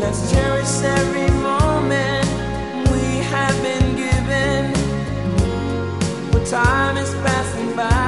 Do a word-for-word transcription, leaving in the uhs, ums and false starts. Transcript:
Let's cherish every moment we have been given. But time is passing by.